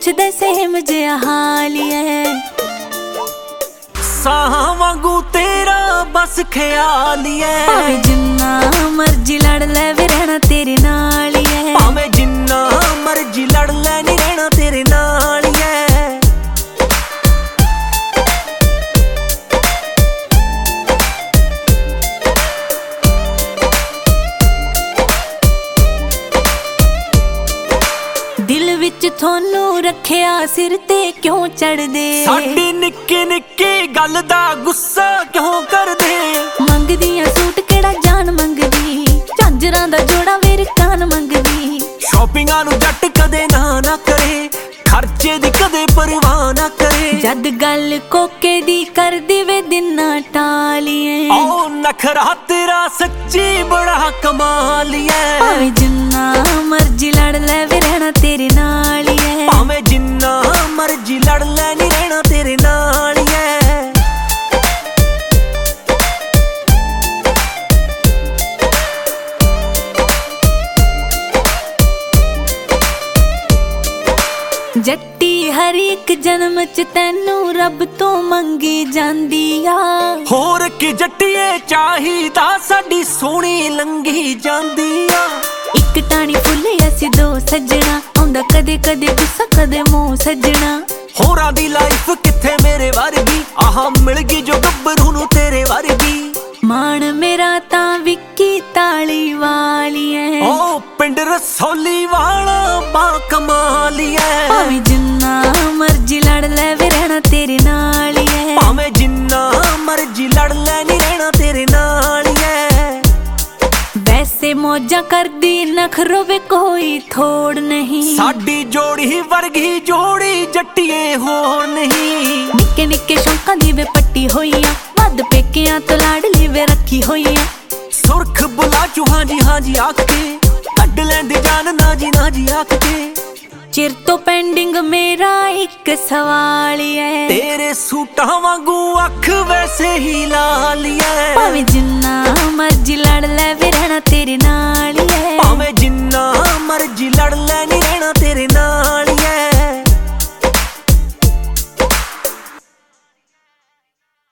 ਪੁੱਛਦੇ ਸੇਮ ਜਿਹਾ ਹਾਲ ਐ। ਸਾਹਾਂ ਵਾਂਗੂ ਤੇਰਾ ਬਸ ਖਿਆਲ ਐ। ਭਾਵੇਂ ਜਿੰਨਾ ਮਰਜ਼ੀ ਲੜ ਲੈ ਵੀ ਰਹਿਣਾ ਤੇਰੇ ਨਾਲ ਐ। ਭਾਵੇਂ ਜਿੰਨਾ ਮਰਜ਼ੀ ਲੜ ਲੈ ਨੀ ਰਹਿਣਾ ਤੇਰੇ ਨਾਲ ਐ। ਦਿਲ ਵਿੱਚ ਤੁਹਾਨੂੰ ਰੱਖਿਆ ਸਿਰ ਤੇ ਕਿਉਂ ਚੜਦੇ। ਸਾਡੀ ਨਿੱਕੀ ਨਿੱਕੀ ਗੱਲ ਦਾ ਗੁੱਸਾ ਕਿਉਂ ਕਰਦੇ। ਮੰਗਦੀਆਂ ਸੂਟ ਕਿਹੜਾ ਜਾਨ ਮੰਗਦੀ, ਝਾਂਜਰਾਂ ਦਾ ਜੋੜਾ ਵੇਰ ਕਾਨ ਮੰਗਦੀ। ਸ਼ਾਪਿੰਗਾਂ ਨੂੰ ਜੱਟ ਕਦੇ ਨਾ ਕਰੇ, ਖਰਚੇ ਦੀ ਕਦੇ ਪਰਵਾਹ ਨਾ ਕਰੇ। ਜਦ ਗੱਲ ਕੋਕੇ ਦੀ ਕਰਦੀ ਵੇ ਦਿਨਾਂ ਟਾਲੀਏ। ਓ ਨਖਰਾ ਤੇਰਾ ਸੱਚੀ ਬੜਾ ਕਮਾਲ ਐ। ਭਾਵੇਂ ਜਿੰਨਾ ਮਰਜ਼ੀ ਲੜ ਲੈ ਵੀ ਰਹਿਣਾ ਤੇਰੇ ਨਾਲ ਐ। ਭਾਵੇਂ ਜਿੰਨਾ ਮਰਜ਼ੀ ਲੜ ਲੈ ਨੀ ਰਹਿਣਾ ਤੇਰੇ ਨਾਲ ਐ। ਜੱਟੀ ਹਰ ਇੱਕ ਜਨਮ ਚ ਤੈਨੂੰ ਰੱਬ ਤੋਂ ਮੰਗੀ ਜਾਂਦੀ ਆ। ਹੋਰ ਕੀ ਜੱਟੀਏ ਚਾਹੀਦਾ ਸਾਡੀ ਸੋਹਣੀ ਲੰਗੀ ਜਾਂਦੀ ਆ। ਇੱਕ ਟਾਣੀ ਫੁੱਲੇ ਅਸੀਂ ਦੋ ਸੱਜਣਾ, ਆਉਂਦਾ ਕਦੇ ਕਦੇ ਗੁੱਸਾ ਕਦੇ ਮੋਹ ਸੱਜਣਾ। ਹੋਰਾਂ ਦੀ ਲਾਈਫ ਕਿੱਥੇ ਮੇਰੇ ਵਰਗੀ, ਆਹ ਮਿਲ ਗਈ ਜੋ ਗੱਭਰੂ ਨੂੰ ਤੇਰੇ ਵਰਗੀ। ਮਾਣ ਮੇਰਾ ਤਾਂ ਵਿੱਕੀ ਤਾਲੀ ਵਾਲੀ ਐ। ਓ ਪਿੰਡ ਰਸੌਲੀ ਵਾਲਾ ਬਾ ਕਮਾਲੀ ਐ। ਭਾਵੇਂ ਜਿੰਨਾ ਮਰਜ਼ੀ ਲੜ ਲੈ ਵੀ ਰਹਿਣਾ ਤੇਰੇ ਨਾਲ ਐ। ਭਾਵੇਂ ਜਿੰਨਾ ਮਰਜ਼ੀ ਲੜ ਲੈ ਨੀ ਰਹਿਣਾ ਤੇਰੇ ਨਾਲ ਐ। ਵੈਸੇ ਮੌਜਾਂ ਕਰਦੀ ਨਖਰੋ ਵੇ ਕੋਈ ਥੋੜ ਨਹੀਂ। ਸਾਡੀ ਜੋੜੀ ਵਰਗੀ ਜੋੜੀ ਜੱਟੀਏ ਹੋਰ ਨਹੀਂ। ਨਿੱਕੇ ਨਿੱਕੇ ਸ਼ੌਂਕਾਂ ਦੀ ਵੇ ਪੱਟੀ ਹੋਈਆਂ, ਵੱਧ ਪੇਕਿਆਂ ਤੋਂ ਲਾਡਲੀ ਵੇ ਰੱਖੀ ਹੋਈਆਂ। ਸੁਰਖ ਬੁਲਾ ਚੂ ਹਾਂ ਜੀ ਆਖ ਕੇ, ਕੱਢ ਲੈਂਦੇ ਜਾਨ ਨਾ ਜੀ ਆਖ ਕੇ। ਚਿਰ ਤੋਂ ਪੈਂਡਿੰਗ ਮੇਰਾ ਇੱਕ ਸਵਾਲ ਐ। ਤੇਰੇ ਸੂਟਾਂ ਵਾਂਗੂ ਅੱਖ ਵੈਸੇ ਹੀ ਲਾਲ ਐ। ਭਾਵੇਂ ਜਿੰਨਾ ਮਰਜ਼ੀ ਲੜ ਲੈ ਵੀ ਰਹਿਣਾ ਤੇਰੇ ਨਾਲ ਐ। ਭਾਵੇਂ ਜਿੰਨਾ ਮਰਜ਼ੀ ਲੜ